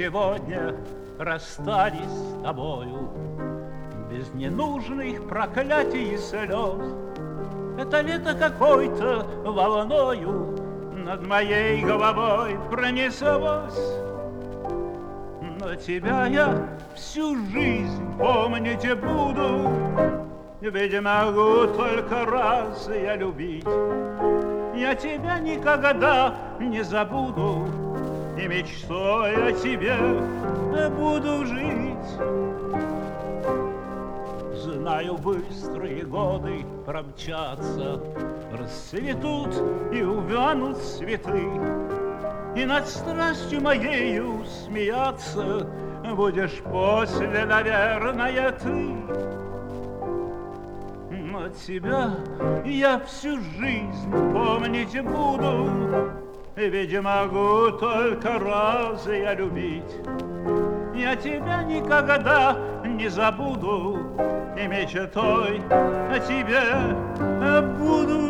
сегодня расстались с тобою без ненужных проклятий и слез. Это лето какой-то волною над моей головой пронеслось. Но тебя я всю жизнь помнить буду, ведь могу только раз я любить. Я тебя никогда не забуду, и мечтой о тебе буду жить. Знаю, быстрые годы промчатся, расцветут и увянут цветы, и над страстью моею смеяться будешь после, наверное, ты. Но тебя я всю жизнь помнить буду, ведь могу только раз я любить. Я тебя никогда не забуду, и мечтой о тебе буду